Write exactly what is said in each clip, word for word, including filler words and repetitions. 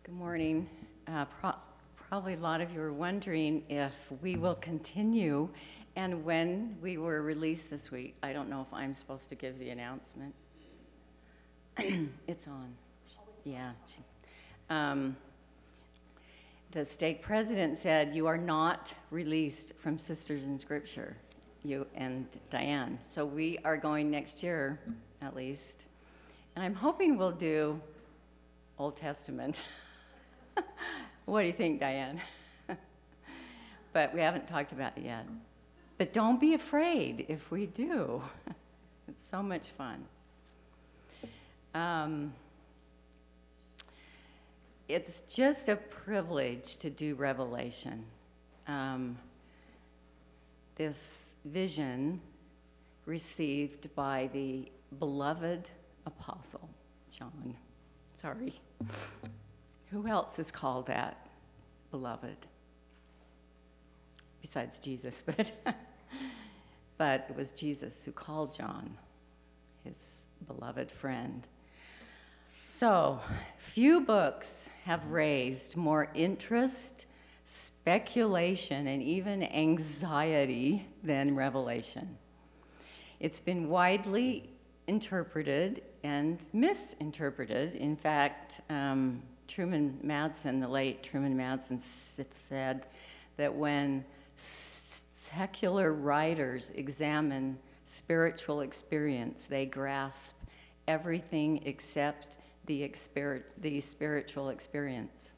Good morning. Uh, pro- probably a lot of you are wondering if we will continue and when we were released this week. I don't know if I'm supposed to give the announcement. It's on. Yeah. Um, the stake president said, you are not released from Sisters in Scripture, you and Diane. So we are going next year, at least. And I'm hoping we'll do Old Testament. What do you think, Diane? But we haven't talked about it yet. But don't be afraid if we do. It's so much fun. Um, it's just a privilege to do Revelation. Um, this vision received by the beloved apostle, John. Sorry. Who else is called that, beloved? Besides Jesus, but but it was Jesus who called John his beloved friend. So, few books have raised more interest, speculation, and even anxiety than Revelation. It's been widely interpreted and misinterpreted. In fact, um, Truman Madsen, the late Truman Madsen, said that when secular writers examine spiritual experience, they grasp everything except the, exper- the spiritual experience.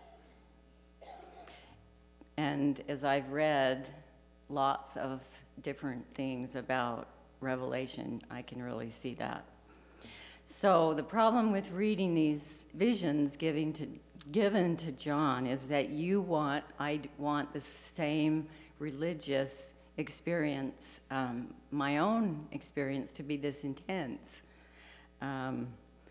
And as I've read lots of different things about Revelation, I can really see that. So the problem with reading these visions giving to, given to John is that you want, I want the same religious experience, um, my own experience, to be this intense. Um,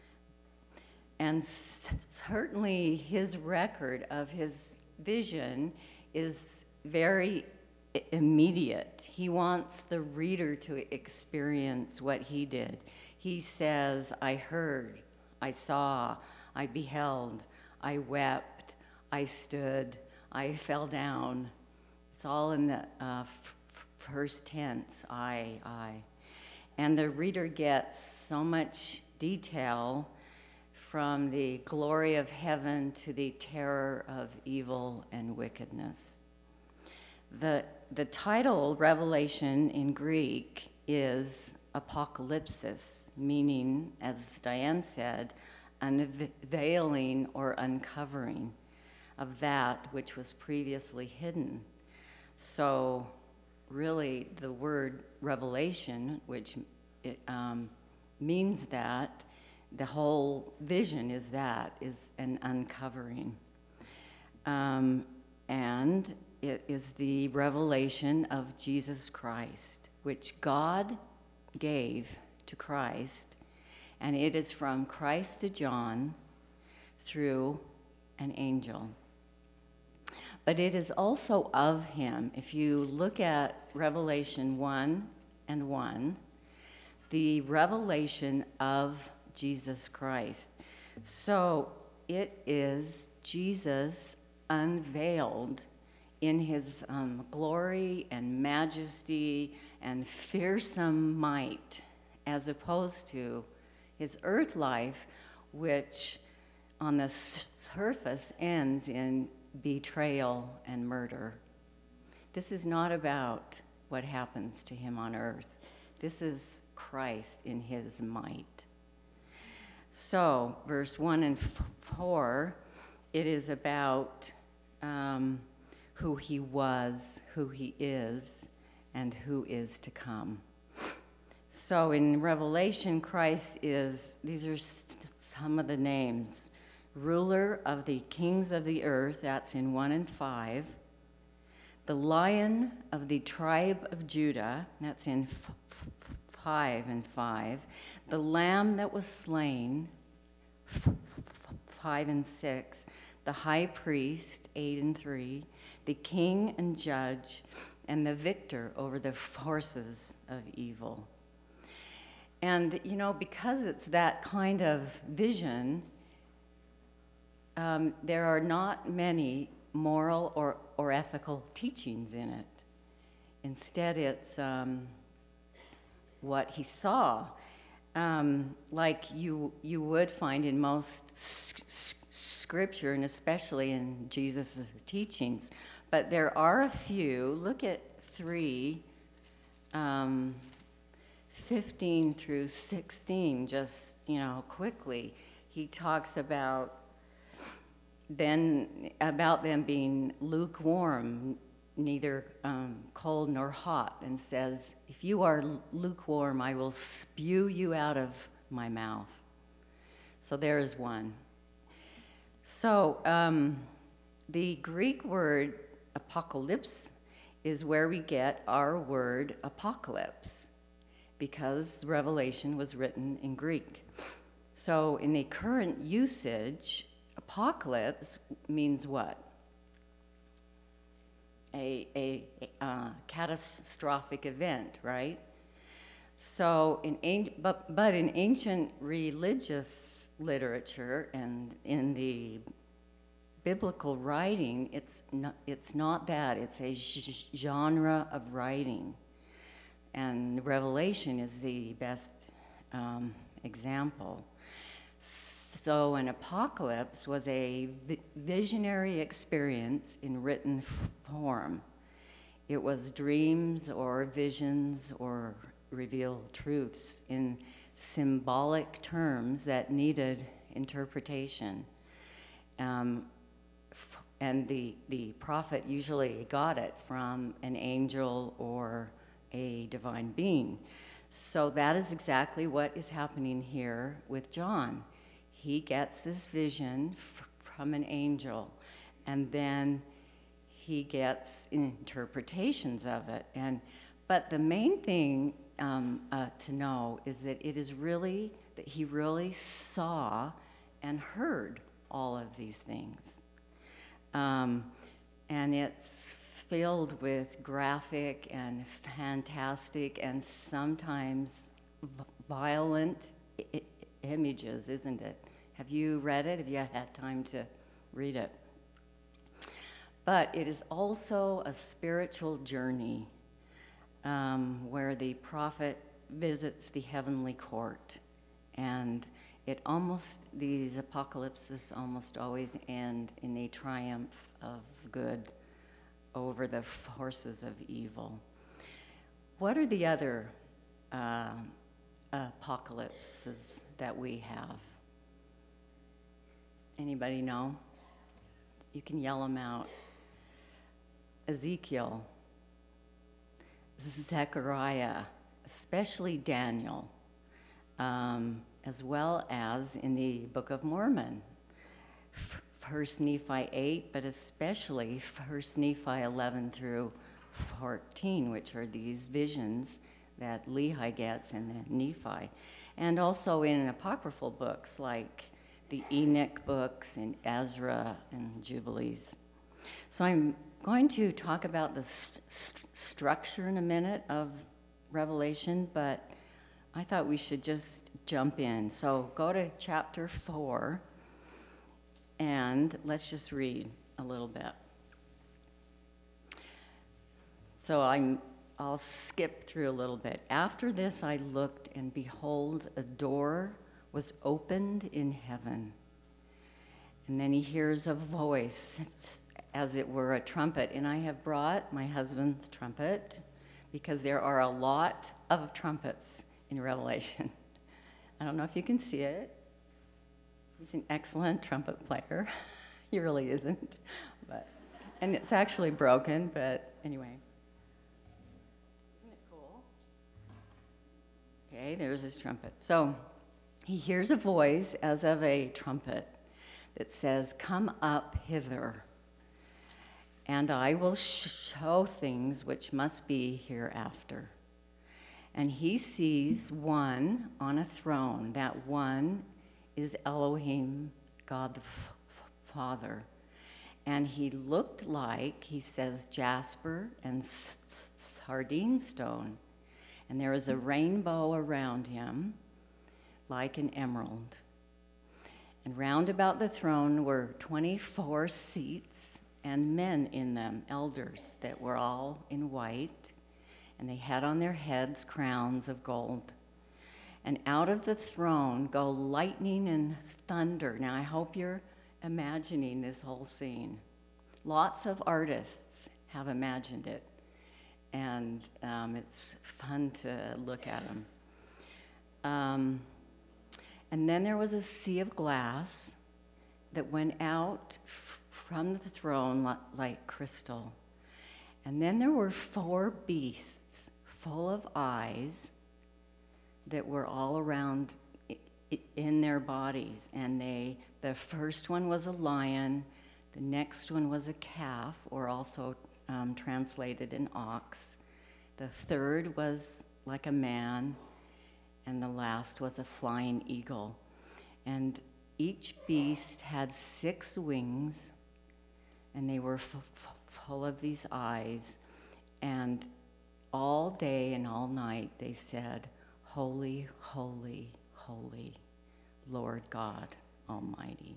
and c- certainly his record of his vision is very i- immediate. He wants the reader to experience what he did. He says, I heard, I saw, I beheld, I wept, I stood, I fell down. It's all in the uh, f- first tense, I, I. And the reader gets so much detail from the glory of heaven to the terror of evil and wickedness. The, the title, Revelation, in Greek is apocalypsis, meaning, as Diane said, unveiling or uncovering of that which was previously hidden. So really the word revelation, which it, um, means that, the whole vision is that, is an uncovering. Um, and it is the revelation of Jesus Christ, which God gave to Christ, and it is from Christ to John through an angel. But it is also of him. If you look at Revelation one and one, the revelation of Jesus Christ. So it is Jesus unveiled in his um, glory and majesty and fearsome might, as opposed to his earth life, which on the s- surface ends in betrayal and murder. This is not about what happens to him on earth. This is Christ in his might. So, verse one and f- four, it is about um, who he was, who he is, and who is to come. So in Revelation, Christ is, these are some of the names: ruler of the kings of the earth, that's in one and five. The Lion of the tribe of Judah, that's in f- f- five and five. The Lamb that was slain, f- f- five and six. The High Priest, eight and three. The King and Judge, and the victor over the forces of evil. And, you know, because it's that kind of vision, um, there are not many moral or, or ethical teachings in it. Instead, it's um, what he saw, um, like you you would find in most s- s- scripture, and especially in Jesus' teachings. But there are a few. Look at three, um, fifteen through sixteen, just, you know, quickly. He talks about then about them being lukewarm, neither um, cold nor hot, and says, if you are lukewarm, I will spew you out of my mouth. So there is one. So um, the Greek word apocalypse is where we get our word apocalypse, because Revelation was written in Greek. So in the current usage, apocalypse means what? A, a, a uh, catastrophic event, right? So, in but but in ancient religious literature and in the biblical writing, it's not it's not that. It's a g- genre of writing, and Revelation is the best um, example. So an apocalypse was a vi- visionary experience in written f- form. It was dreams or visions or revealed truths in symbolic terms that needed interpretation. Um, f- and the, the prophet usually got it from an angel or a divine being. So that is exactly what is happening here with John. He gets this vision f- from an angel, and then he gets interpretations of it. And but the main thing um, uh, to know is that it is really that he really saw and heard all of these things, um, and it's filled with graphic and fantastic and sometimes v- violent I- images, isn't it? Have you read it? Have you had time to read it? But it is also a spiritual journey um, where the prophet visits the heavenly court. And it almost, these apocalypses almost always end in the triumph of good over the forces of evil. What are the other uh, apocalypses that we have? Anybody know? You can yell them out. Ezekiel, Zechariah, especially Daniel, um, as well as in the Book of Mormon, First Nephi eight, but especially First Nephi eleven through fourteen, which are these visions that Lehi gets in the Nephi, and also in apocryphal books like the Enoch books and Ezra and Jubilees. So I'm going to talk about the st- st- structure in a minute of Revelation, but I thought we should just jump in. So go to chapter four, and let's just read a little bit. So I'm, I'll skip through a little bit. After this I looked, and behold, a door was opened in heaven. And then he hears a voice, as it were a trumpet. And I have brought my husband's trumpet, because there are a lot of trumpets in Revelation. I don't know if you can see it. He's an excellent trumpet player. He really isn't. But, and it's actually broken, but anyway. Isn't it cool? Okay, there's his trumpet. So he hears a voice as of a trumpet that says, "Come up hither, and I will show things which must be hereafter." And he sees one on a throne. That one is Elohim, God the F- Father. And he looked like, he says, jasper and s- s- sardine stone. And there is a rainbow around him, like an emerald. And And round about the throne were twenty-four seats and men in them, elders that were all in white, and they had on their heads crowns of gold. And out of the throne go lightning and thunder. Now, I hope you're imagining this whole scene. Lots of artists have imagined it, and um, it's fun to look at them. Um, and then there was a sea of glass that went out f- from the throne li- like crystal. And then there were four beasts full of eyes that were all around I- I- in their bodies. And they, the first one was a lion, the next one was a calf, or also um, translated an ox. The third was like a man, and the last was a flying eagle. And each beast had six wings, and they were f- f- full of these eyes. And all day and all night they said, "Holy, holy, holy, Lord God Almighty."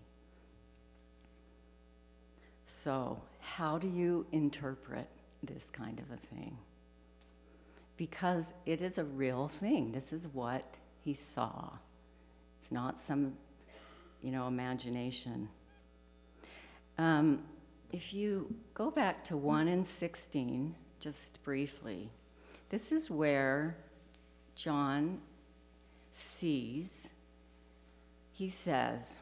So, how do you interpret this kind of a thing? Because it is a real thing. This is what he saw. It's not some, you know, imagination. Um, if you go back to one and sixteen, just briefly, this is where John sees, he says,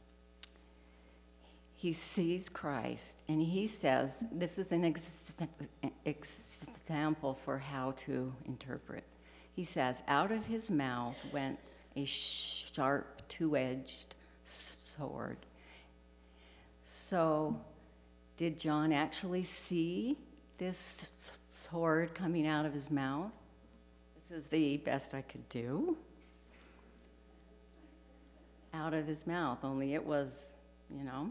he sees Christ, and he says, this is an ex- example for how to interpret. He says, out of his mouth went a sharp, two-edged sword. So, did John actually see this sword coming out of his mouth? This is the best I could do. Out of his mouth, only it was, you know.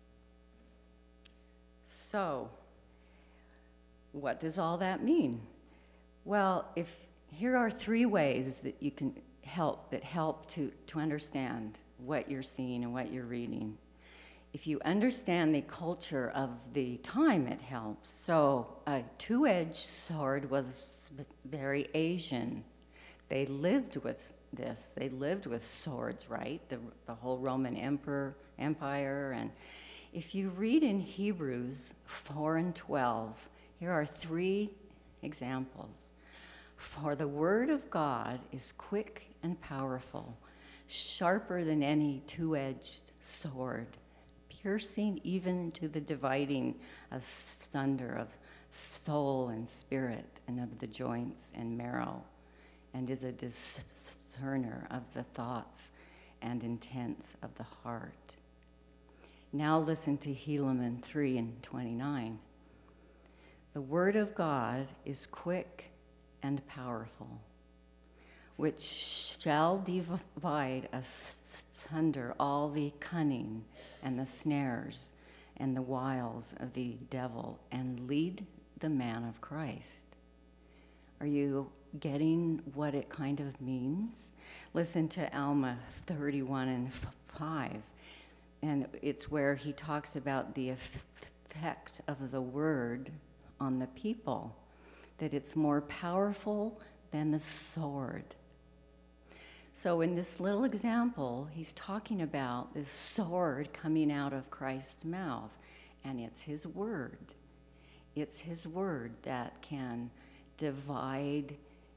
So, what does all that mean? Well, if here are three ways that you can help that help to, to understand what you're seeing and what you're reading. If you understand the culture of the time, it helps. So, a two-edged sword was very Asian. They lived with this. They lived with swords, right? The, the whole Roman emperor, empire, and if you read in Hebrews four and twelve, here are three examples. For the word of God is quick and powerful, sharper than any two-edged sword, piercing even to the dividing asunder of soul and spirit and of the joints and marrow, and is a discerner of the thoughts and intents of the heart. Now listen to Helaman three and twenty-nine. The word of God is quick and powerful, which shall divide asunder all the cunning and the snares and the wiles of the devil, and lead the man of Christ. Are you getting what it kind of means? Listen to Alma thirty-one and five. And it's where he talks about the effect of the word on the people, that it's more powerful than the sword. So in this little example, he's talking about this sword coming out of Christ's mouth, and it's his word. It's his word that can divide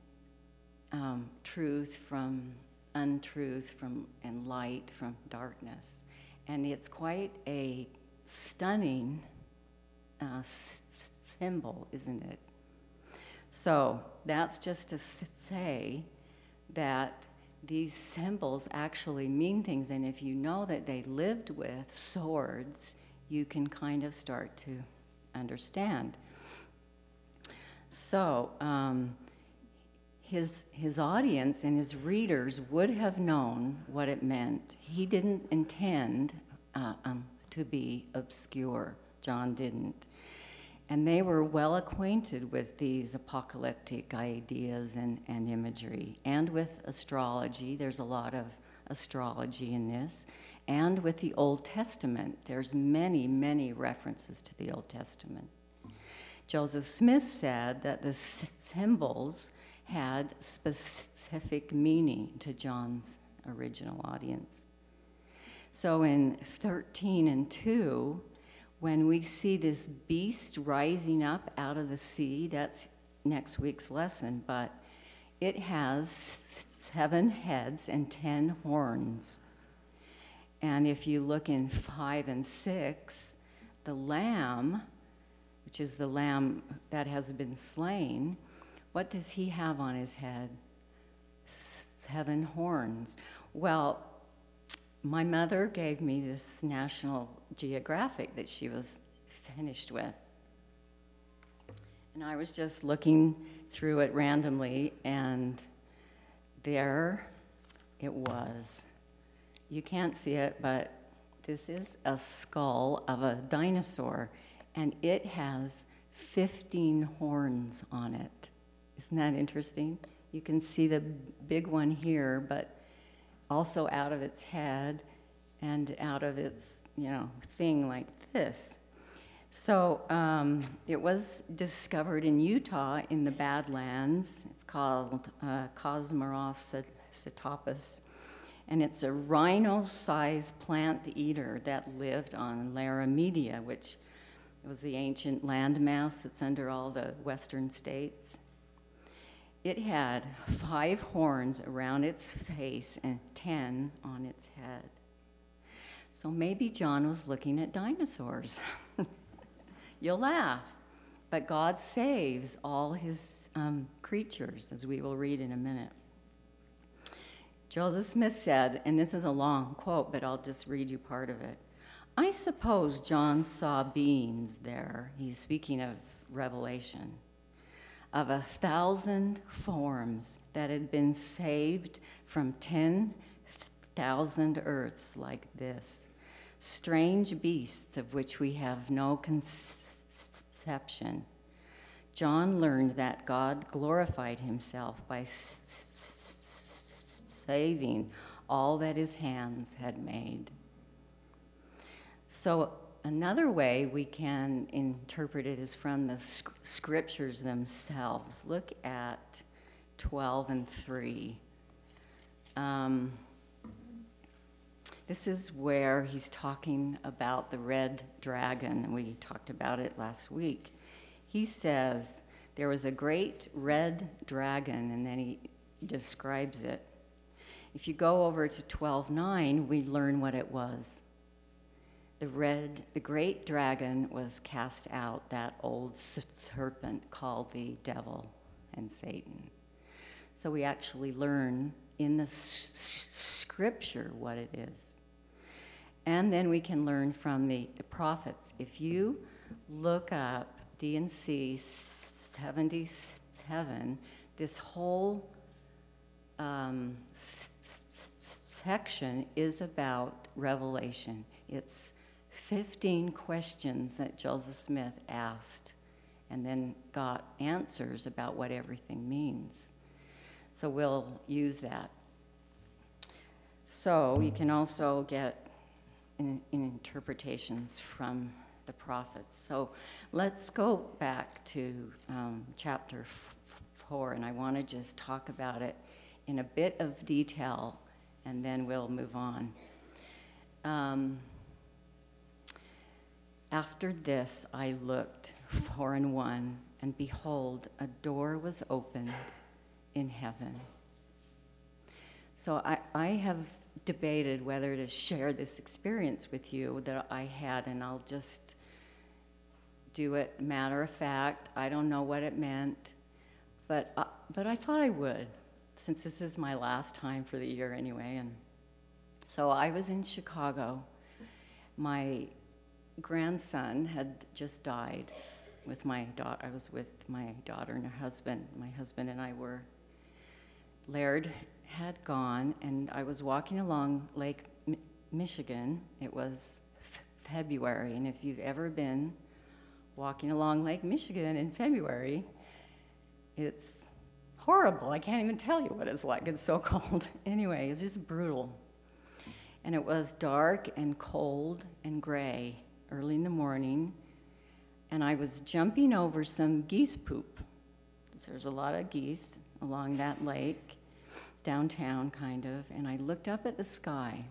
um, truth from untruth, from and light from darkness. And it's quite a stunning uh, s- s- symbol, isn't it? So that's just to s- say that these symbols actually mean things, and if you know that they lived with swords, you can kind of start to understand. So um, his his audience and his readers would have known what it meant. He didn't intend uh, um, to be obscure. John didn't. And they were well acquainted with these apocalyptic ideas and, and imagery, and with astrology. There's a lot of astrology in this, and with the Old Testament. There's many, many references to the Old Testament. Joseph Smith said that the symbols had specific meaning to John's original audience. So in thirteen and two, when we see this beast rising up out of the sea, that's next week's lesson, but it has seven heads and ten horns. And if you look in five and six, the lamb, which is the lamb that has been slain, what does he have on his head? Seven horns. Well, my mother gave me this National Geographic that she was finished with. And I was just looking through it randomly, and there it was. You can't see it, but this is a skull of a dinosaur, and it has fifteen horns on it. Isn't that interesting? You can see the big one here, but also out of its head and out of its, you know, thing like this. So um, it was discovered in Utah in the Badlands. It's called uh, Cosmorus cetopus, and it's a rhino-sized plant eater that lived on Larimedia, which was the ancient landmass that's under all the western states. It had five horns around its face and ten on its head. So maybe John was looking at dinosaurs. You'll laugh, but God saves all his um, creatures, as we will read in a minute. Joseph Smith said, and this is a long quote, but I'll just read you part of it. I suppose John saw beings there, he's speaking of Revelation, of a thousand forms that had been saved from ten thousand earths like this, strange beasts of which we have no conception. John learned that God glorified himself by saving all that his hands had made. So another way we can interpret it is from the scriptures themselves. Look at twelve and three. Um, this is where he's talking about the red dragon, and we talked about it last week. He says, there was a great red dragon, and then he describes it. If you go over to twelve nine, we learn what it was. The red, the great dragon was cast out, that old serpent called the devil and Satan. So we actually learn in the s- scripture what it is. And then we can learn from the, the prophets. If you look up D and C seventy-seven, this whole um, s- s- section is about Revelation. It's fifteen questions that Joseph Smith asked and then got answers about what everything means. So we'll use that. So you can also get in, in interpretations from the prophets. So let's go back to um, chapter f- four, and I want to just talk about it in a bit of detail, and then we'll move on. Um, After this I looked, four and one, and behold, a door was opened in heaven. So I, I have debated whether to share this experience with you that I had, and I'll just do it matter of fact. I don't know what it meant, but uh, but I thought I would, since this is my last time for the year anyway. And so I was in Chicago. My grandson had just died with my daughter. I was with my daughter and her husband. My husband and I were. Laird had gone, and I was walking along Lake M- Michigan. It was f- February, and if you've ever been walking along Lake Michigan in February, it's horrible. I can't even tell you what it's like. It's so cold. Anyway, it's just brutal. And it was dark and cold and gray early in the morning. And I was jumping over some geese poop. There's a lot of geese along that lake, downtown kind of. And I looked up at the sky.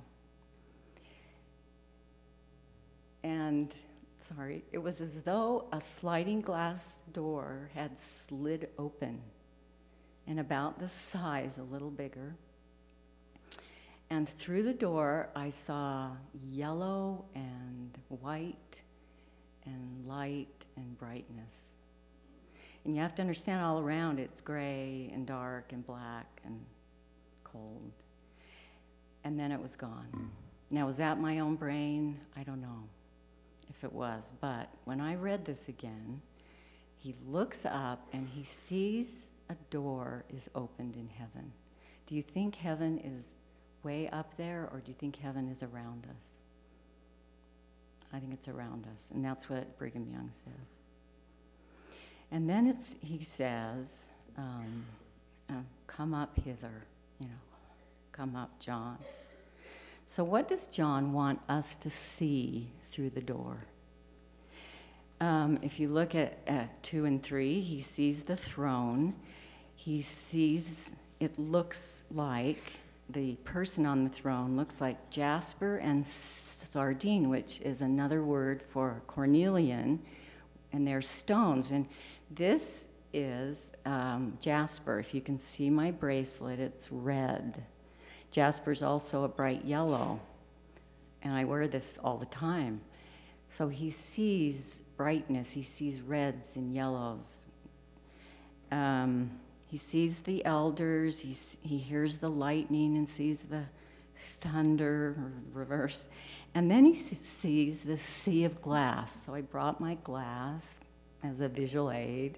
And, sorry, it was as though a sliding glass door had slid open, and about the size, a little bigger. And through the door, I saw yellow and white and light and brightness. And you have to understand all around it's gray and dark and black and cold. And then it was gone. Now, was that my own brain? I don't know if it was. But when I read this again, he looks up and he sees a door is opened in heaven. Do you think heaven is way up there, or do you think heaven is around us? I think it's around us, and that's what Brigham Young says. And then it's he says, um, uh, come up hither, you know, come up, John. So what does John want us to see through the door? Um, if you look at, at two and three, he sees the throne. He sees, it looks like, the person on the throne looks like jasper and sardine, which is another word for cornelian, and they're stones. And this is um, jasper. If you can see my bracelet, it's red. Jasper's also a bright yellow, and I wear this all the time. So he sees brightness. He sees reds and yellows. Um, He sees the elders, he, he hears the lightning and sees the thunder, or reverse. And then he sees the sea of glass. So I brought my glass as a visual aid.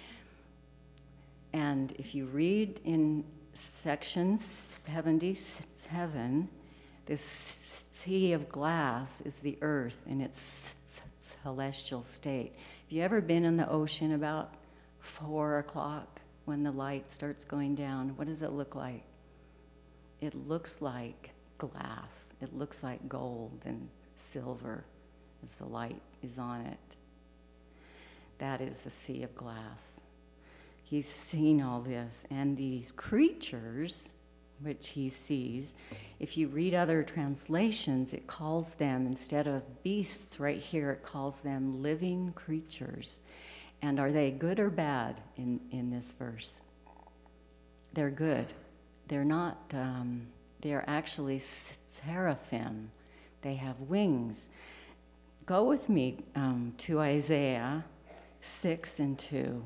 And if you read in section seventy-seven, this sea of glass is the earth in its celestial state. Have you ever been in the ocean about four o'clock? When the light starts going down, what does it look like? It looks like glass. It looks like gold and silver as the light is on it. That is the sea of glass. He's seen all this. And these creatures, which he sees, if you read other translations, it calls them, instead of beasts right here, it calls them living creatures. And are they good or bad in, in this verse? They're good. They're not, um, they're actually seraphim. They have wings. Go with me um, to Isaiah six and two.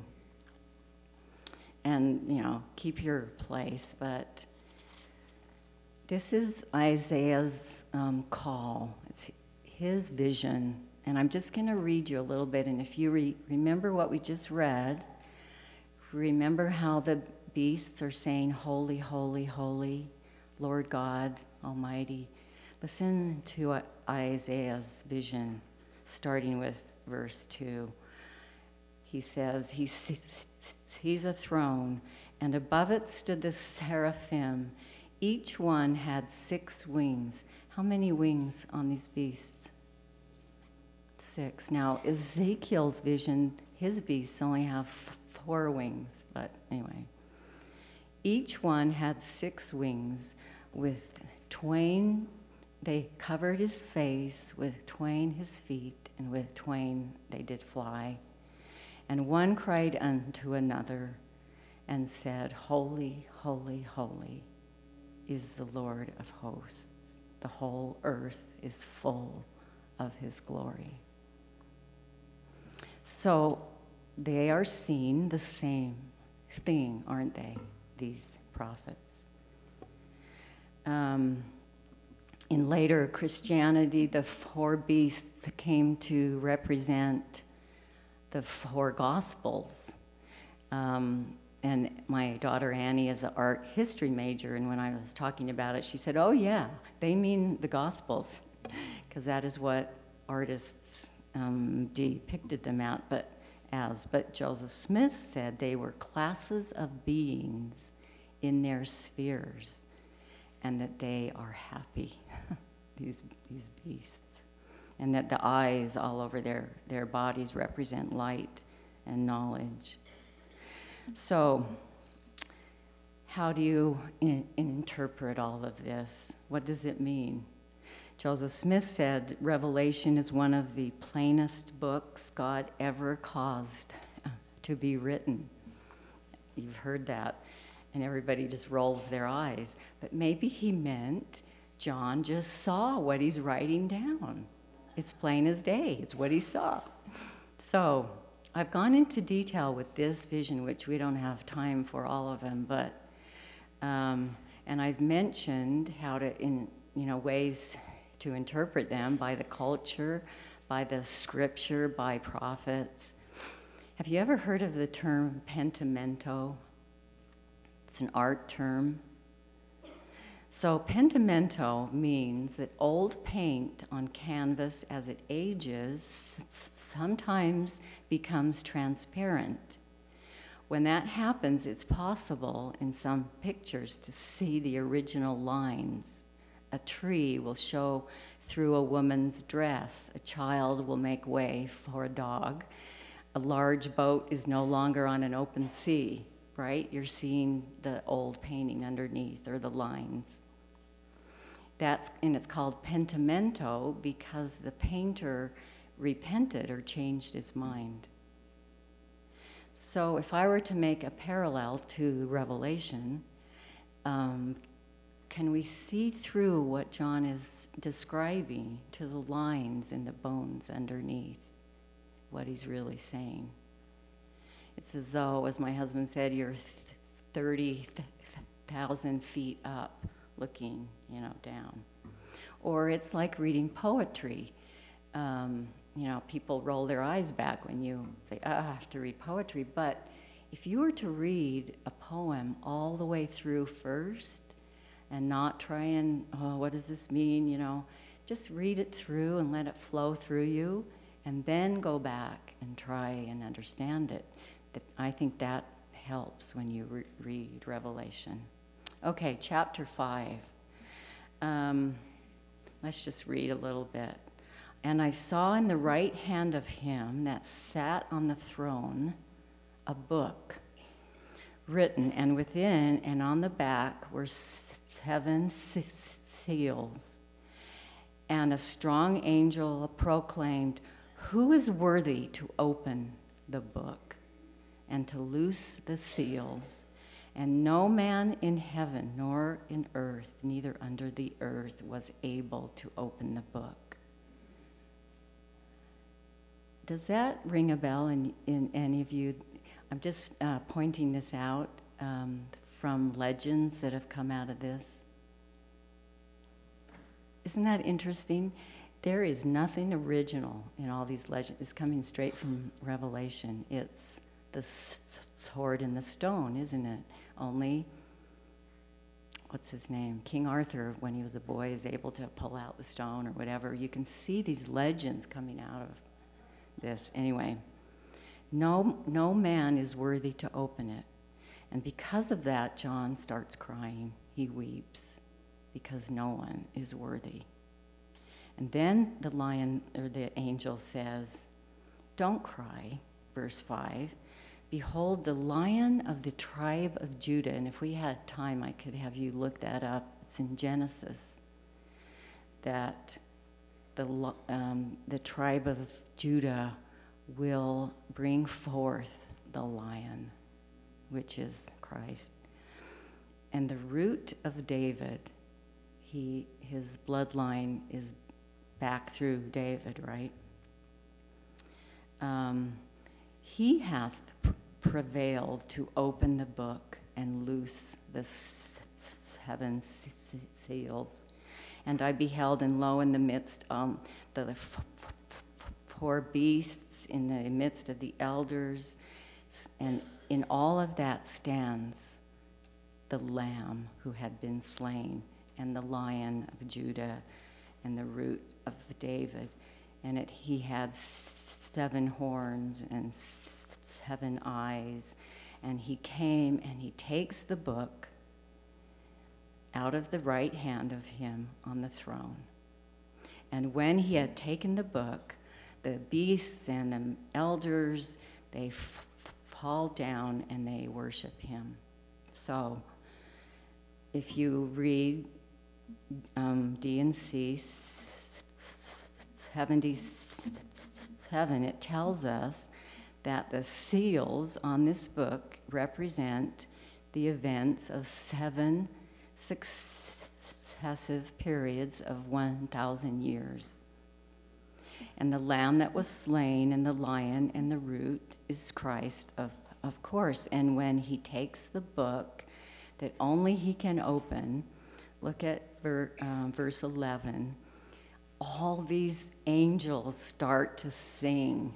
And, you know, keep your place, but this is Isaiah's um, call. It's his vision. And I'm just going to read you a little bit. And if you re- remember what we just read, remember how the beasts are saying, holy, holy, holy, Lord God Almighty. Listen to Isaiah's vision, starting with verse two. He says, he sees a throne, and above it stood the seraphim. Each one had six wings. How many wings on these beasts? Six. Now, Ezekiel's vision, his beasts only have f- four wings, but anyway. Each one had six wings. With twain, they covered his face, with twain his feet, and with twain they did fly. And one cried unto another and said, Holy, holy, holy is the Lord of hosts. The whole earth is full of his glory. So they are seeing the same thing, aren't they, these prophets? Um, in later Christianity, the four beasts came to represent the four Gospels. Um, and my daughter Annie is an art history major, and when I was talking about it, she said, oh yeah, they mean the Gospels, because that is what artists um, depicted them out, but as. But Joseph Smith said they were classes of beings in their spheres, and that they are happy. these, these beasts. And that the eyes all over their, their bodies represent light and knowledge. So, how do you in, interpret all of this? What does it mean? Joseph Smith said, Revelation is one of the plainest books God ever caused to be written. You've heard that, and everybody just rolls their eyes. But maybe he meant John just saw what he's writing down. It's plain as day. It's what he saw. So I've gone into detail with this vision, which we don't have time for all of them, but um, and I've mentioned how to, in you know, ways to interpret them by the culture, by the scripture, by prophets. Have you ever heard of the term pentimento? It's an art term. So pentimento means that old paint on canvas, as it ages, sometimes becomes transparent. When that happens, it's possible in some pictures to see the original lines. A tree will show through a woman's dress. A child will make way for a dog. A large boat is no longer on an open sea, right? You're seeing the old painting underneath, or the lines. That's, and it's called pentimento because the painter repented or changed his mind. So if I were to make a parallel to Revelation, um, can we see through what John is describing to the lines in the bones underneath, what he's really saying? It's as though, as my husband said, you're thirty thousand feet up looking, you know, down. Or it's like reading poetry. Um, you know, people roll their eyes back when you say, ah, I have to read poetry. But if you were to read a poem all the way through first and not try and, oh, what does this mean, you know, just read it through and let it flow through you, and then go back and try and understand it. That, I think that helps when you re- read Revelation. Okay, chapter five. Um, let's just read a little bit. And I saw in the right hand of him that sat on the throne a book written, and within and on the back were seven seals. And a strong angel proclaimed, "Who is worthy to open the book and to loose the seals?" And no man in heaven nor in earth, neither under the earth, was able to open the book. Does that ring a bell in, in any of you? I'm just uh, pointing this out um, from legends that have come out of this. Isn't that interesting? There is nothing original in all these legends. It's coming straight from Revelation. It's the s- sword and the stone, isn't it? Only, what's his name? King Arthur, when he was a boy, is able to pull out the stone or whatever. You can see these legends coming out of this. Anyway, no, no man is worthy to open it. And because of that, John starts crying. He weeps because no one is worthy. And then the lion, or the angel says, "Don't cry," verse five. "Behold, the Lion of the tribe of Judah." And if we had time, I could have you look that up. It's in Genesis. That the um, the tribe of Judah will bring forth the lion, which is Christ. And the root of David, he his bloodline is back through David, right? Um, he hath pr- prevailed to open the book and loose the s- seven s- seals. And I beheld, and lo, in the midst um, the f- f- four beasts, in the midst of the elders, and in all of that stands the Lamb who had been slain, and the Lion of Judah, and the root of David. And it, he had seven horns and seven eyes. And he came and he takes the book out of the right hand of him on the throne. And when he had taken the book, the beasts and the elders, they f- f- fall down and they worship him. So if you read um, D and C seventy-seven, it tells us that the seals on this book represent the events of seven successive periods of one thousand years. And the lamb that was slain and the lion and the root is Christ, of, of course. And when he takes the book that only he can open, look at ver, uh, verse eleven, all these angels start to sing.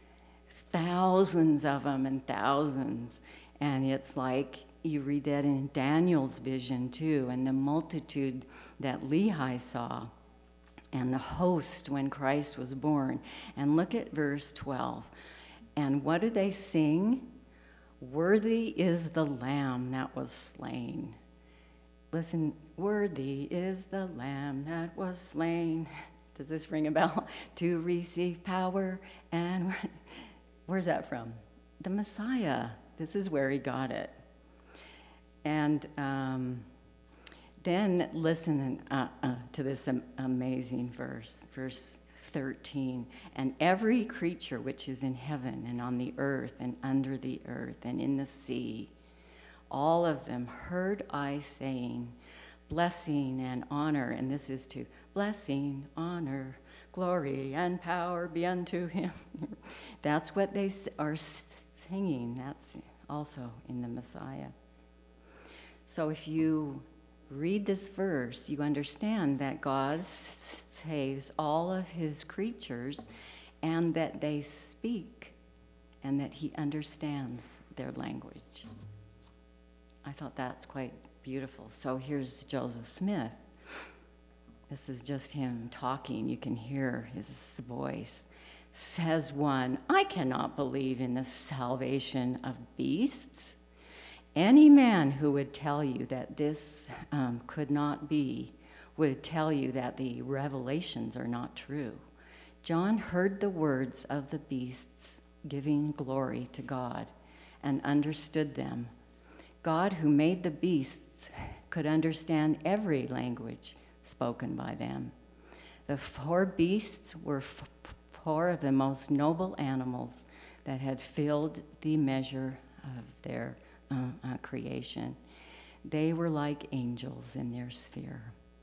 Thousands of them and thousands. And it's like, you read that in Daniel's vision too, and the multitude that Lehi saw, and the host when Christ was born. And look at verse twelve. And what do they sing? Worthy is the Lamb that was slain. Listen, worthy is the Lamb that was slain. Does this ring a bell? To receive power and... Where's that from? The Messiah. This is where he got it. And um, then listen uh, uh, to this am- amazing verse, verse thirteen. And every creature which is in heaven and on the earth and under the earth and in the sea, all of them heard I saying, blessing and honor, and this is to blessing, honor, glory, and power be unto him. That's what they are singing. That's also in the Messiah. So if you read this verse, you understand that God saves all of his creatures and that they speak and that he understands their language. I thought that's quite beautiful. So here's Joseph Smith. This is just him talking. You can hear his voice. Says one, I cannot believe in the salvation of beasts. Any man who would tell you that this um, could not be would tell you that the revelations are not true. John heard the words of the beasts giving glory to God and understood them. God, who made the beasts, could understand every language spoken by them. The four beasts were f- four of the most noble animals that had filled the measure of their uh, uh, creation. They were like angels in their sphere.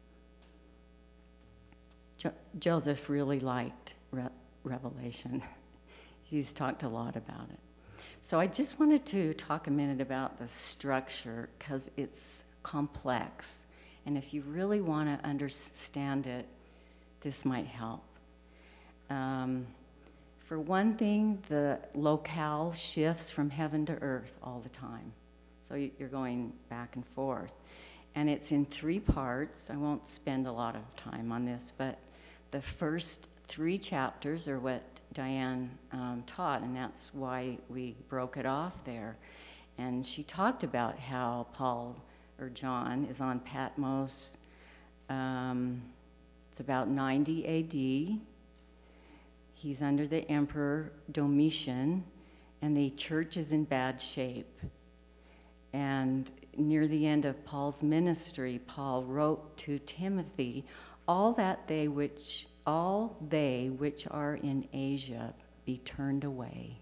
Jo- Joseph really liked Re- Revelation. He's talked a lot about it. So I just wanted to talk a minute about the structure because it's complex. And if you really want to understand it, this might help. Um, for one thing, the locale shifts from heaven to earth all the time. So you're going back and forth. And it's in three parts. I won't spend a lot of time on this, but the first three chapters are what Diane um, taught, and that's why we broke it off there. And she talked about how Paul, or John, is on Patmos. Um, it's about ninety A D. He's under the Emperor Domitian, and the church is in bad shape. And near the end of Paul's ministry, Paul wrote to Timothy, all that they which all they which are in Asia be turned away.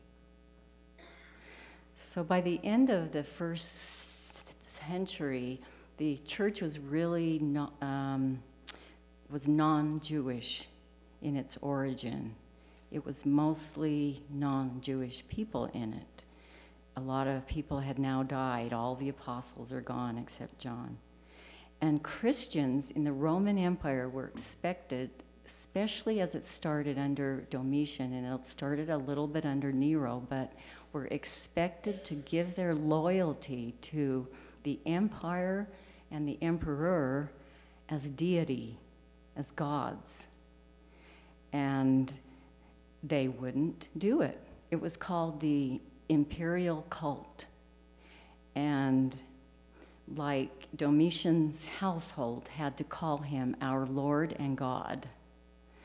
So by the end of the first century, the church was really not, um, was non-Jewish in its origin. It was mostly non-Jewish people in it. A lot of people had now died. All the apostles are gone except John. And Christians in the Roman Empire were expected, especially as it started under Domitian, and it started a little bit under Nero, but were expected to give their loyalty to the empire and the emperor as deity, as gods. And they wouldn't do it. It was called the imperial cult. And like Domitian's household had to call him our Lord and God.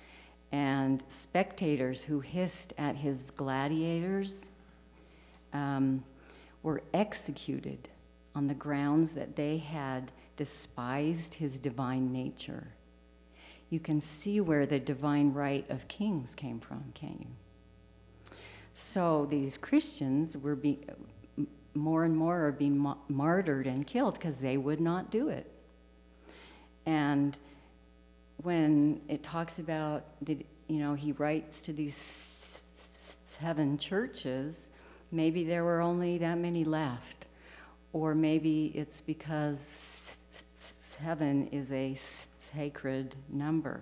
and spectators who hissed at his gladiators um, were executed on the grounds that they had despised his divine nature. You can see where the divine right of kings came from, can't you? So these Christians were being, more and more are being ma- martyred and killed because they would not do it. And when it talks about, the, you know, he writes to these seven churches, maybe there were only that many left. Or maybe it's because seven is a sacred number.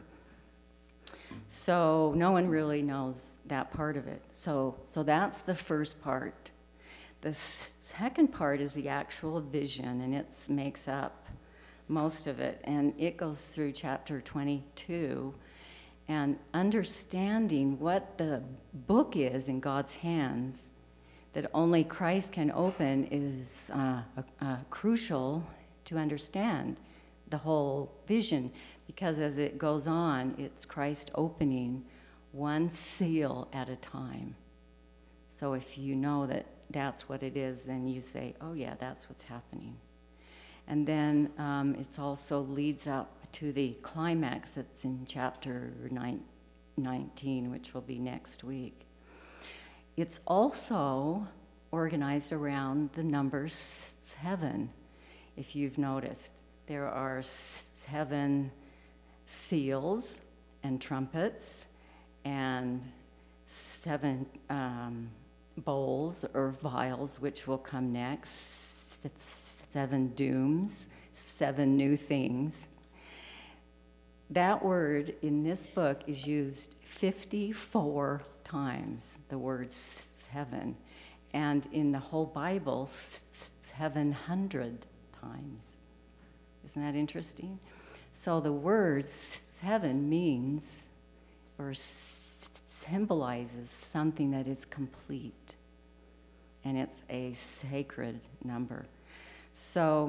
So no one really knows that part of it. So, so that's the first part. The second part is the actual vision, and it makes up most of it. And it goes through chapter twenty-two. And understanding what the book is in God's hands that only Christ can open is uh, uh, crucial to understand the whole vision, because as it goes on, it's Christ opening one seal at a time. So if you know that that's what it is, then you say, oh yeah, that's what's happening. And then um, it also leads up to the climax that's in chapter nine, nineteen, which will be next week. It's also organized around the number seven. If you've noticed, there are seven seals and trumpets and seven um, bowls or vials, which will come next. It's seven dooms, seven new things. That word in this book is used fifty-four times, the word seven. And in the whole Bible, seven hundred times. Isn't that interesting? So the word seven means or symbolizes something that is complete. And it's a sacred number. So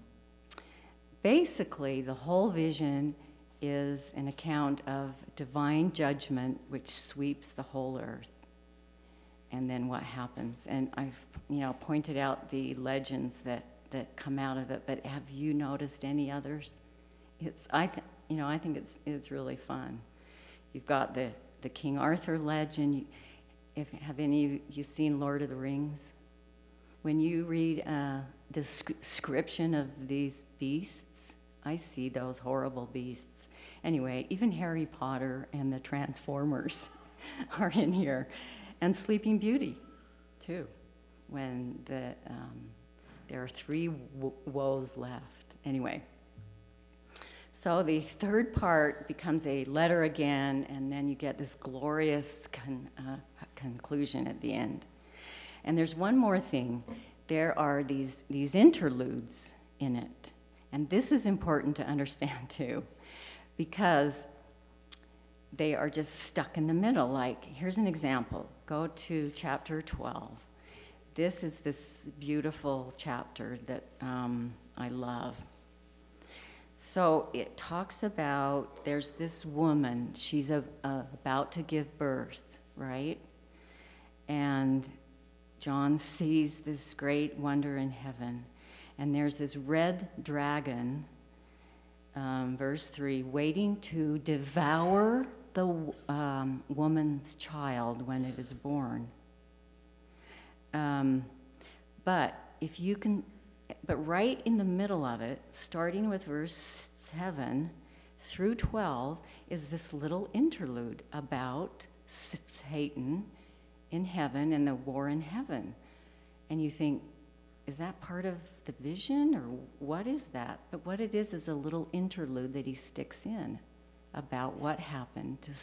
basically, the whole vision is an account of divine judgment which sweeps the whole earth. And then what happens? And I've, you know, pointed out the legends that, that come out of it, but have you noticed any others? It's, I th- you know, I think it's it's really fun. You've got the, the King Arthur legend. You, if have any of you seen Lord of the Rings? When you read a description of these beasts, I see those horrible beasts. Anyway, even Harry Potter and the Transformers are in here. And Sleeping Beauty, too, when the um, there are three wo- woes left. Anyway, so the third part becomes a letter again, and then you get this glorious con- uh, conclusion at the end. And there's one more thing. There are these, these interludes in it. And this is important to understand, too, because they are just stuck in the middle. Like, here's an example. Go to chapter twelve. This is this beautiful chapter that um, I love. So it talks about, there's this woman, she's a, a, about to give birth, right? And John sees this great wonder in heaven. And there's this red dragon, um, verse three, waiting to devour the um, woman's child when it is born. Um, but if you can, but right in the middle of it, starting with verse seven through twelve, is this little interlude about Satan in heaven and the war in heaven. And you think, is that part of the vision, or what is that? But what it is is a little interlude that he sticks in about what happened to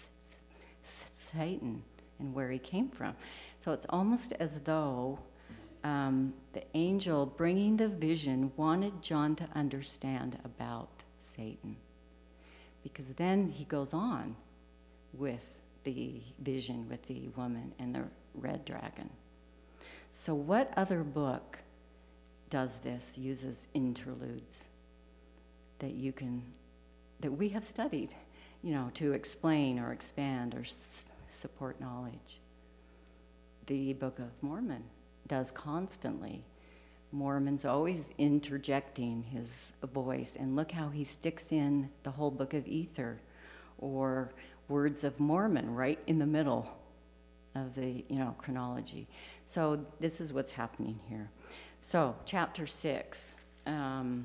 Satan and where he came from. So it's almost as though um, the angel bringing the vision wanted John to understand about Satan. Because then he goes on with the vision with the woman and the red dragon. So what other book does this, uses interludes that you can, that we have studied? you know, to explain or expand or s- support knowledge. The Book of Mormon does constantly. Mormon's always interjecting his voice, and look how he sticks in the whole Book of Ether, or Words of Mormon right in the middle of the, you know, chronology. So this is what's happening here. So chapter six, um,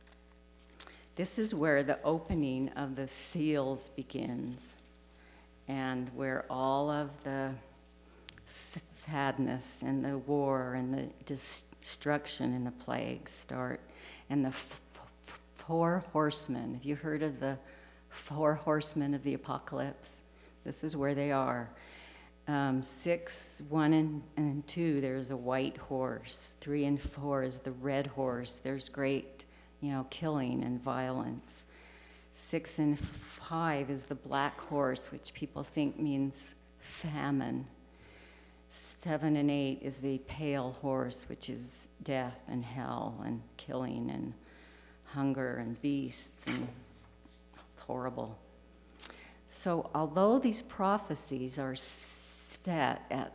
this is where the opening of the seals begins, and where all of the sadness and the war and the destruction and the plagues start, and the f- f- four horsemen. Have you heard of the four horsemen of the apocalypse? This is where they are. Um, six, one, and, and two, there's a white horse. Three and four is the red horse. There's great, you know, killing and violence. Six and five is the black horse, which people think means famine. Seven and eight is the pale horse, which is death and hell and killing and hunger and beasts and horrible. So although these prophecies are set at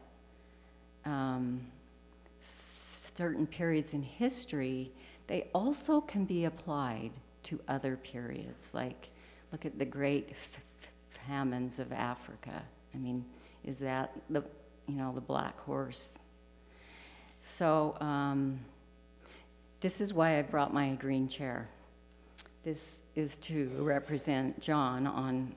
um, certain periods in history, they also can be applied to other periods. Like, look at the great f- f- famines of Africa. I mean, is that the, you know, the black horse? So um, this is why I brought my green chair. This is to represent John on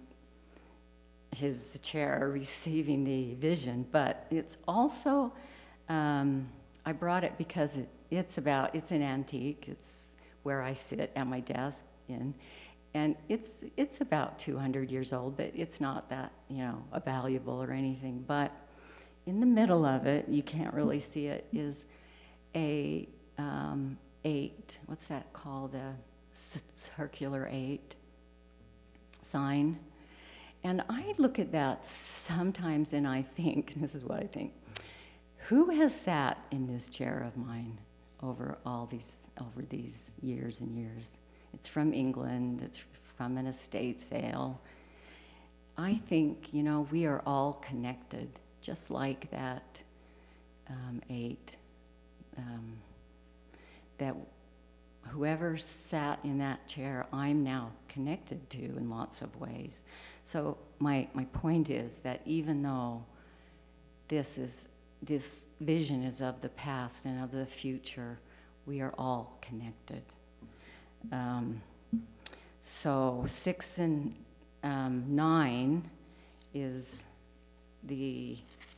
his chair receiving the vision, but it's also, um, I brought it because it, it's about, it's an antique. It's where I sit at my desk in, and it's it's about two hundred years old, but it's not that, you know, valuable or anything. But in the middle of it, you can't really see it, is a um, eight. What's that called? A circular eight sign. And I look at that sometimes and I think, and this is what I think, who has sat in this chair of mine over all these, over these years and years? It's from England, it's from an estate sale. I think, you know, we are all connected, just like that um, eight. Um, that whoever sat in that chair, I'm now connected to in lots of ways. So my, my point is that even though this is this vision is of the past and of the future, we are all connected. Um, so six and um, nine is the,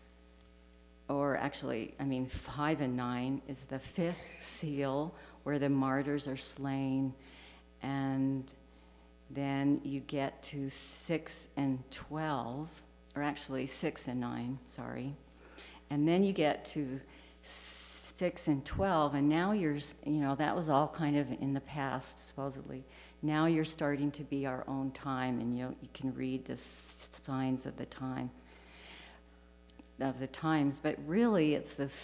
or actually, I mean, five and nine is the fifth seal where the martyrs are slain, and then you get to six and twelve, or actually six and nine, sorry. And then you get to six and twelve, and now you're, you know, that was all kind of in the past, supposedly. Now you're starting to be our own time, and you you can read the signs of the time, of the times, but really it's the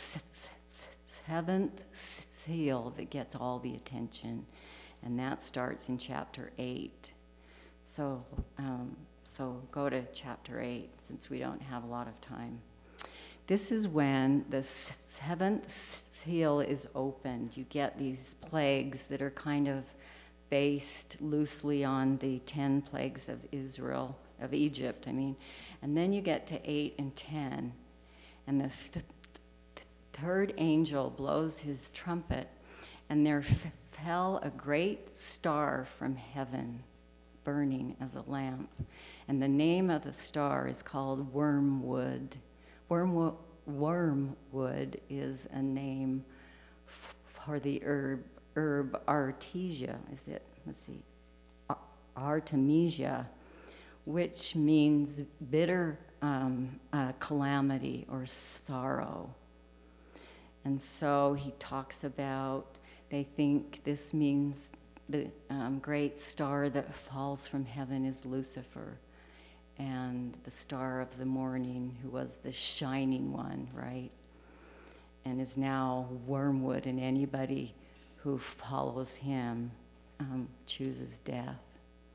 seventh seal that gets all the attention, and that starts in chapter eight. So, um, so go to chapter eight, since we don't have a lot of time. This is when the seventh seal is opened. You get these plagues that are kind of based loosely on the ten plagues of Israel, of Egypt, I mean. And then you get to eight and ten, and the th- third angel blows his trumpet, and there f- fell a great star from heaven, burning as a lamp. And the name of the star is called Wormwood. Wormwood, wormwood is a name f- for the herb, herb Artesia, is it? Let's see, Ar- Artemisia, which means bitter um, uh, calamity or sorrow. And so he talks about, they think this means the um, great star that falls from heaven is Lucifer, and the star of the morning, who was the shining one, right? And is now wormwood, and anybody who follows him um, chooses death.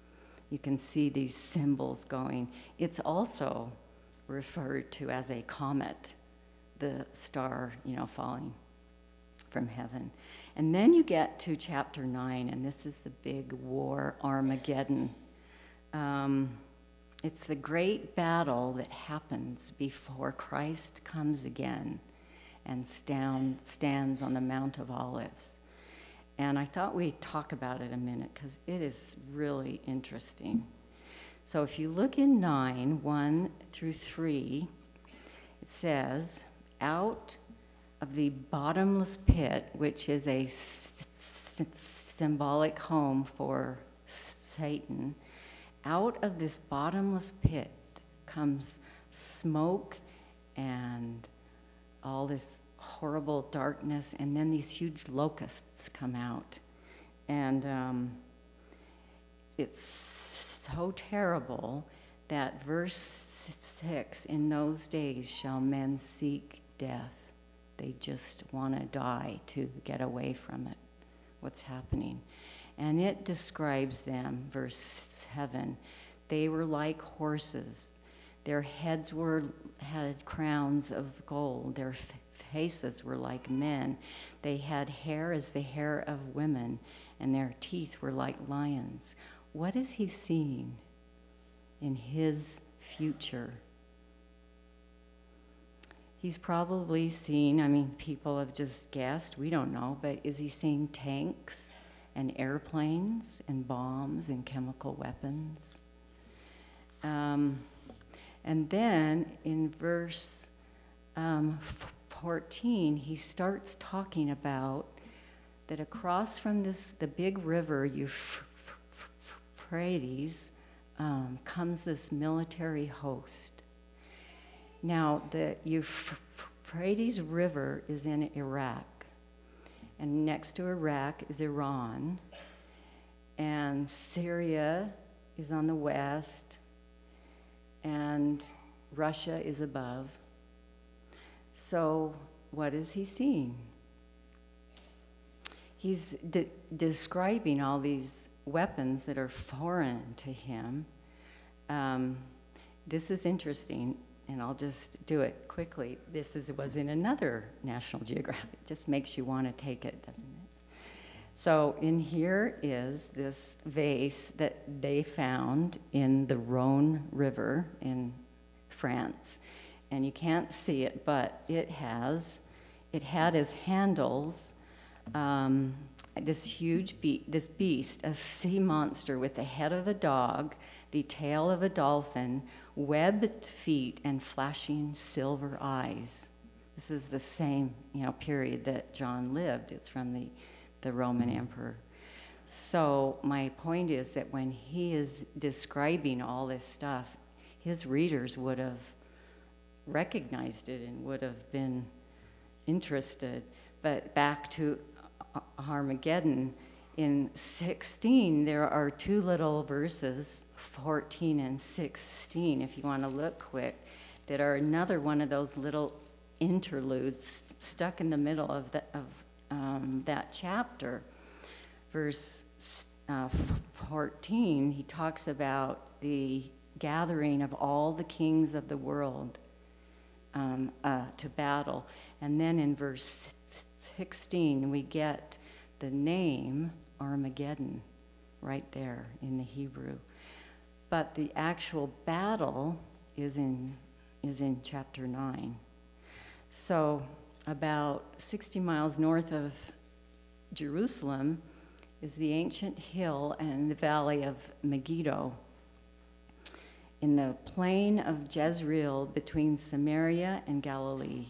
You can see these symbols going. It's also referred to as a comet, the star, you know, falling from heaven. And then you get to chapter nine, and this is the big war, Armageddon. Um, it's the great battle that happens before Christ comes again and stand, stands on the Mount of Olives. And I thought we'd talk about it a minute because it is really interesting. So if you look in nine, one through three, it says, out of the bottomless pit, which is a s- s- symbolic home for Satan, out of this bottomless pit comes smoke and all this horrible darkness, and then these huge locusts come out. And um, it's so terrible that verse six, in those days shall men seek death. They just want to die to get away from it, what's happening. And it describes them, verse seven, they were like horses. Their heads were had crowns of gold. Their f- faces were like men. They had hair as the hair of women, and their teeth were like lions. What is he seeing in his future? He's probably seen, I mean, people have just guessed, we don't know, but is he seeing tanks and airplanes and bombs and chemical weapons? Um, and then in verse um, fourteen, he starts talking about that across from this, the big river, Euphrates, um, comes this military host. Now, the Euphrates River is in Iraq, and next to Iraq is Iran, and Syria is on the west, and Russia is above. So what is he seeing? He's de- describing all these weapons that are foreign to him. Um, this is interesting, and I'll just do it quickly. This is, was in another National Geographic. It just makes you want to take it, doesn't it? So in here is this vase that they found in the Rhone River in France. And you can't see it, but it has, it had as handles um, this huge, be- this beast, a sea monster with the head of a dog, the tail of a dolphin, webbed feet, and flashing silver eyes. This is the same, you know, period that John lived. It's from the, the Roman emperor. So my point is that when he is describing all this stuff, his readers would have recognized it and would have been interested. But back to Armageddon, in sixteen, there are two little verses, fourteen and sixteen, if you want to look quick, that are another one of those little interludes stuck in the middle of, the, of um, that chapter. Verse uh, fourteen, he talks about the gathering of all the kings of the world um, uh, to battle. And then in verse sixteen, we get the name Armageddon right there in the Hebrew. But the actual battle is in, is in chapter nine. So about sixty miles north of Jerusalem is the ancient hill and the valley of Megiddo. In the plain of Jezreel between Samaria and Galilee.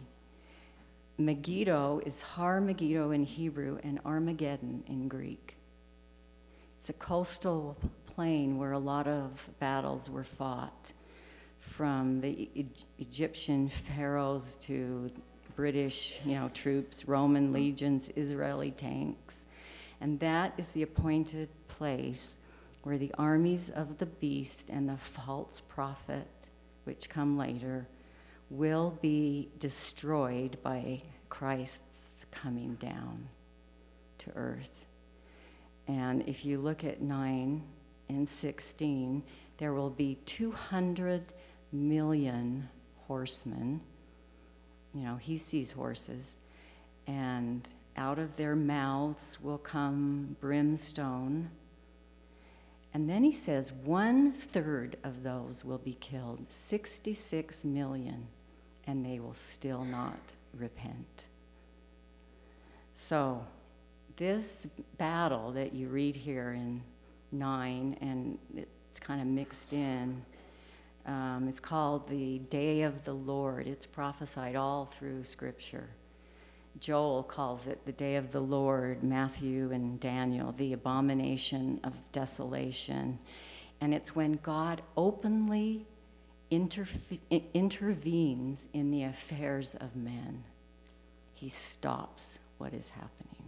Megiddo is Har Megiddo in Hebrew and Armageddon in Greek. It's a coastal plain where a lot of battles were fought, from the e- Egyptian pharaohs to British, you know, troops, Roman legions, Israeli tanks. And that is the appointed place where the armies of the beast and the false prophet, which come later, will be destroyed by Christ's coming down to earth. And if you look at nine, in sixteen, there will be two hundred million horsemen. You know, he sees horses. And out of their mouths will come brimstone. And then he says one third of those will be killed, sixty-six million, and they will still not repent. So this battle that you read here in nine, and it's kind of mixed in, um, it's called the Day of the Lord. It's prophesied all through Scripture. Joel calls it the Day of the Lord, Matthew and Daniel, the abomination of desolation. And it's when God openly interfe- intervenes in the affairs of men. He stops what is happening.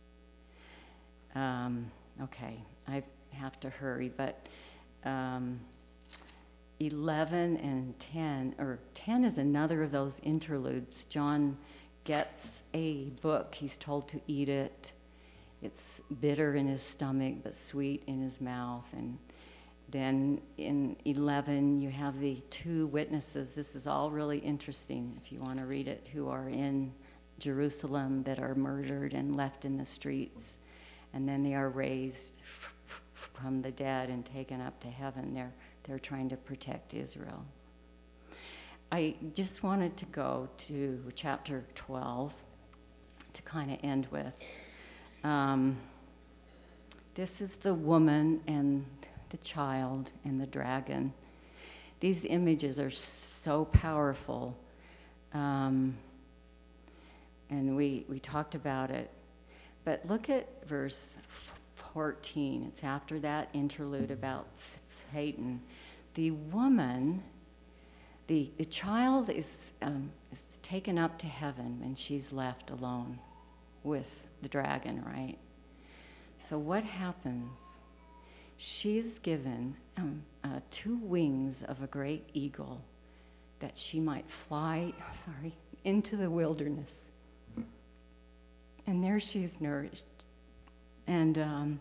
Um, okay, I have to hurry, but um, eleven and ten, or ten is another of those interludes. John gets a book. He's told to eat it. It's bitter in his stomach, but sweet in his mouth. And then in eleven, you have the two witnesses. This is all really interesting if you want to read it, who are in Jerusalem that are murdered and left in the streets. And then they are raised from the dead and taken up to heaven. They're, they're trying to protect Israel. I just wanted to go to chapter twelve to kind of end with. Um, this is the woman and the child and the dragon. These images are so powerful. Um, and we, we talked about it. But look at verse fourteen. It's after that interlude about Satan. The woman... The, the child is, um, is taken up to heaven, and she's left alone with the dragon, right? So what happens? She's given um, uh, two wings of a great eagle that she might fly, sorry, into the wilderness. And there she's nourished. And um,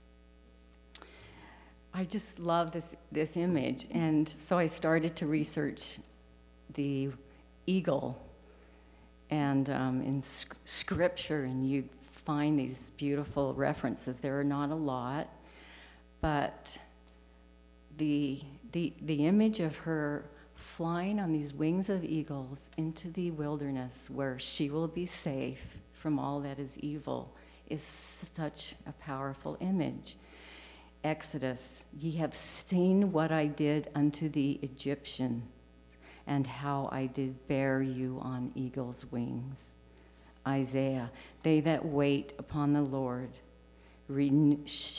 I just love this, this image. And so I started to research the eagle. And um, in sc- scripture, and you find these beautiful references. There are not a lot, but the, the, the image of her flying on these wings of eagles into the wilderness where she will be safe from all that is evil is such a powerful image. Exodus, ye have seen what I did unto the Egyptian, and how I did bear you on eagle's wings. Isaiah, they that wait upon the Lord renew,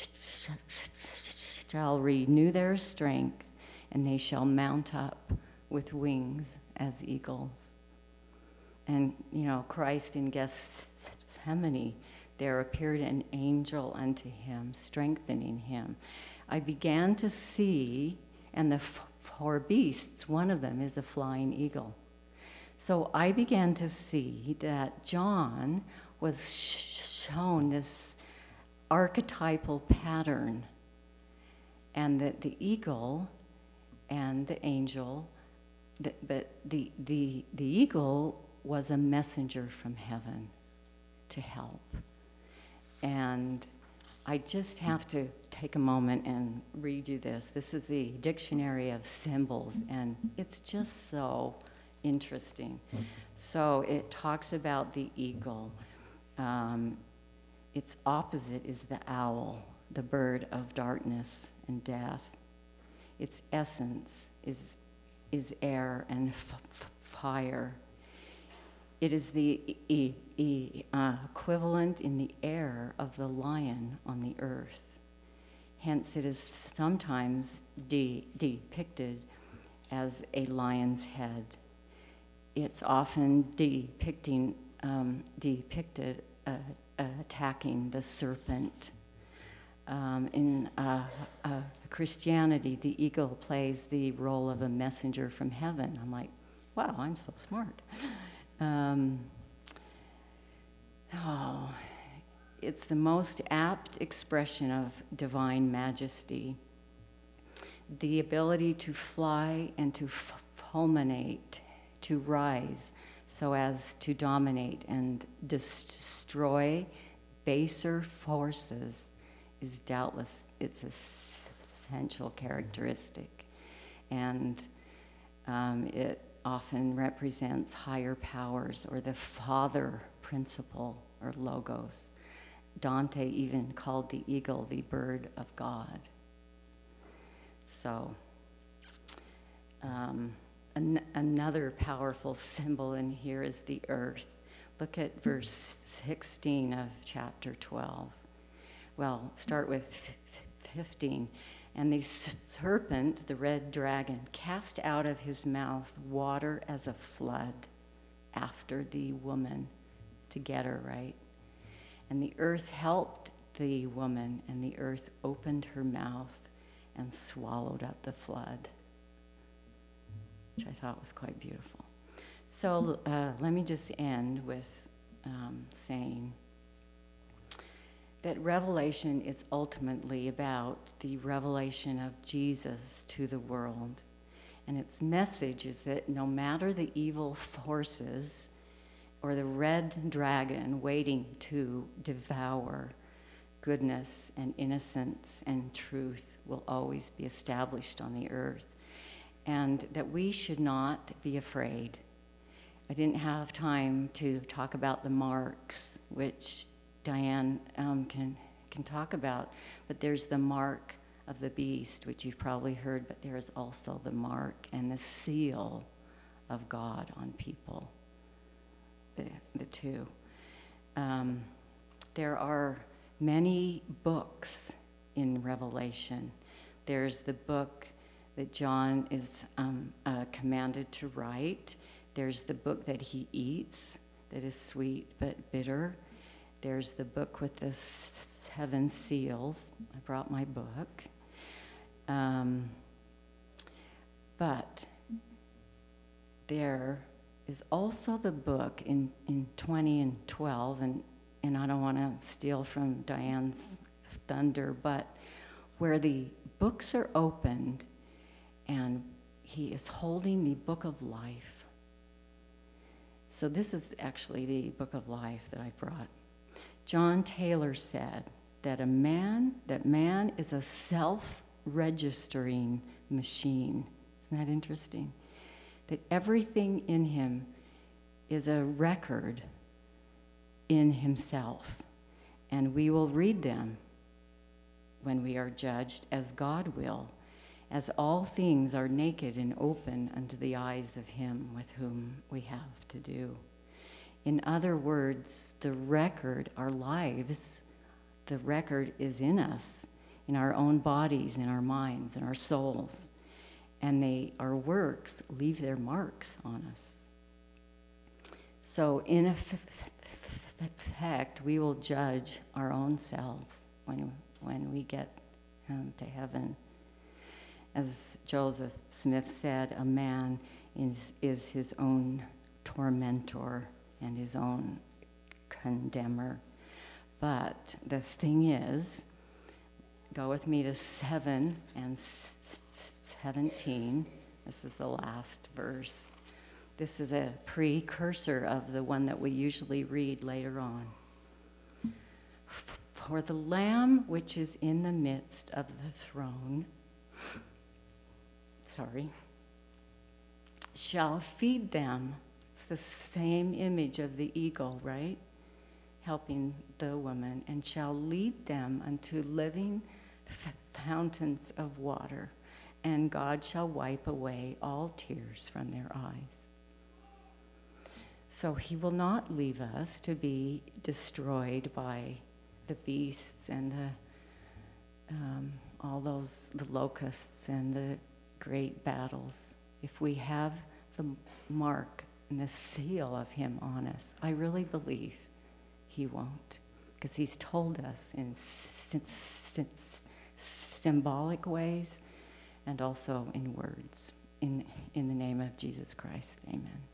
shall renew their strength, and they shall mount up with wings as eagles. And, you know, Christ in Gethsemane, there appeared an angel unto him, strengthening him. I began to see, and the four beasts, one of them is a flying eagle. So I began to see that John was sh- shown this archetypal pattern, and that the eagle and the angel, the, but the, the, the eagle was a messenger from heaven to help. And I just have to take a moment and read you this. This is the Dictionary of Symbols, and it's just so interesting. So it talks about the eagle. Um, its opposite is the owl, the bird of darkness and death. Its essence is, is air and f- f- fire. It is the e- e- uh, equivalent in the air of the lion on the earth. Hence, it is sometimes de- depicted as a lion's head. It's often depicting, um, depicted uh, uh, attacking the serpent. Um, in uh, uh, Christianity, the eagle plays the role of a messenger from heaven. I'm like, wow, I'm so smart. Um, oh, it's the most apt expression of divine majesty. the ability to fly and to f- fulminate, to rise, so as to dominate and destroy baser forces is doubtless its essential characteristic. And um, it often represents higher powers or the father principle or logos. Dante even called the eagle the bird of God. So, um, an- another powerful symbol in here is the earth. Look at verse sixteen of chapter twelve. Well, start with fifteen. And the serpent, the red dragon, cast out of his mouth water as a flood after the woman to get her, right? And the earth helped the woman, and the earth opened her mouth and swallowed up the flood, which I thought was quite beautiful. So uh, let me just end with um, saying that Revelation is ultimately about the revelation of Jesus to the world. And its message is that no matter the evil forces or the red dragon waiting to devour, goodness and innocence and truth will always be established on the earth. And that we should not be afraid. I didn't have time to talk about the marks, which Diane um, can can talk about, but there's the mark of the beast, which you've probably heard, but there is also the mark and the seal of God on people, the, the two. Um, there are many books in Revelation. There's the book that John is um, uh, commanded to write. There's the book that he eats that is sweet but bitter. There's the book with the seven seals. I brought my book. Um, but there is also the book in, in twenty and twelve, and, and I don't want to steal from Diane's thunder, but where the books are opened and he is holding the book of life. So this is actually the book of life that I brought. John Taylor said that a man, that man is a self-registering machine. Isn't that interesting? That everything in him is a record in himself. And we will read them when we are judged as God will, as all things are naked and open unto the eyes of him with whom we have to do. In other words, the record, our lives, the record is in us, in our own bodies, in our minds, in our souls. And they, our works leave their marks on us. So in effect, we will judge our own selves when, when we get um, to heaven. As Joseph Smith said, a man is, is his own tormentor and his own condemner. But the thing is, go with me to seven and seventeen. This is the last verse. This is a precursor of the one that we usually read later on. For the Lamb which is in the midst of the throne, sorry, shall feed them. It's the same image of the eagle, right? Helping the woman, and shall lead them unto living f- fountains of water, and God shall wipe away all tears from their eyes. So he will not leave us to be destroyed by the beasts and the um, all those, the locusts and the great battles. If we have the mark and the seal of him on us, I really believe he won't, because he's told us in s- s- symbolic ways and also in words. In, in the name of Jesus Christ, amen.